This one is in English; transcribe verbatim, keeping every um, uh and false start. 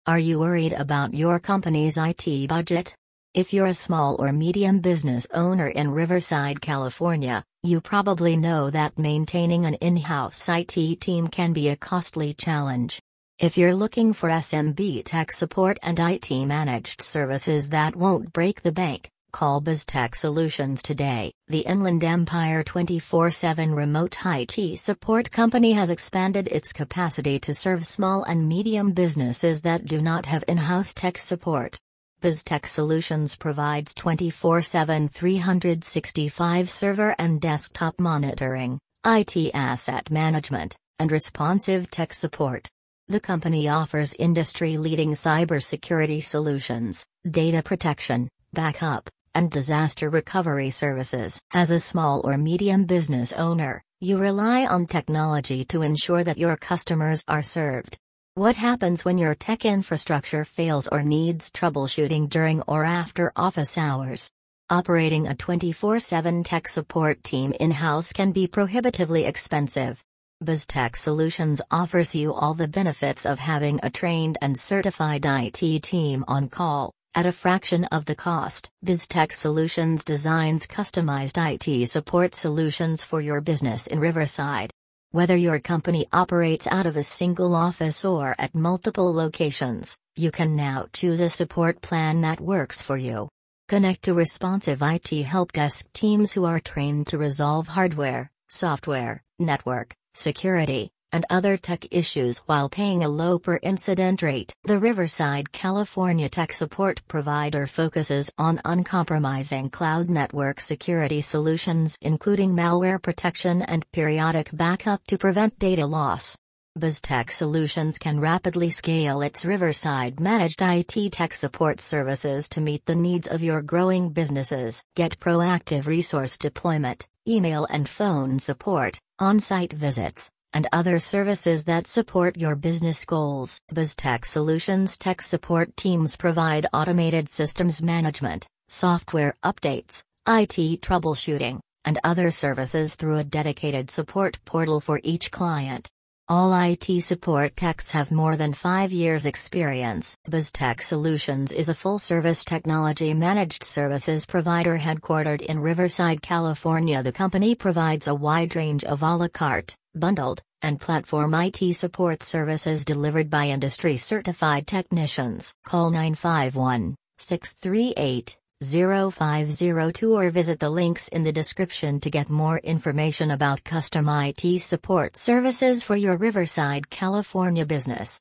Are you worried about your company's I T budget? If you're a small or medium business owner in Riverside, California, you probably know that maintaining an in-house I T team can be a costly challenge. If you're looking for S M B tech support and I T managed services that won't break the bank, call BizTech Solutions today. The Inland Empire twenty-four seven remote I T support company has expanded its capacity to serve small and medium businesses that do not have in-house tech support. BizTech Solutions provides twenty-four seven three hundred sixty-five server and desktop monitoring, I T asset management, and responsive tech support. The company offers industry-leading cybersecurity solutions, data protection, backup, and disaster recovery services. As a small or medium business owner, you rely on technology to ensure that your customers are served. What happens when your tech infrastructure fails or needs troubleshooting during or after office hours? Operating a twenty-four seven tech support team in-house can be prohibitively expensive. BizTech Solutions offers you all the benefits of having a trained and certified I T team on call, at a fraction of the cost. BizTech Solutions designs customized I T support solutions for your business in Riverside. Whether your company operates out of a single office or at multiple locations, you can now choose a support plan that works for you. Connect to responsive I T help desk teams who are trained to resolve hardware, software, network, security, and other tech issues while paying a low per incident rate. The Riverside, California tech support provider focuses on uncompromising cloud network security solutions including malware protection and periodic backup to prevent data loss. BizTech Solutions can rapidly scale its Riverside managed I T tech support services to meet the needs of your growing businesses. Get proactive resource deployment, email and phone support, on-site visits, and other services that support your business goals. BizTech Solutions tech support teams provide automated systems management, software updates, I T troubleshooting, and other services through a dedicated support portal for each client. All I T support techs have more than five years experience. BizTech Solutions is a full-service technology managed services provider headquartered in Riverside, California. The company provides a wide range of a la carte, bundled, and platform I T support services delivered by industry-certified technicians. Call nine five one, six three eight, zero five zero two or visit the links in the description to get more information about custom I T support services for your Riverside, California business.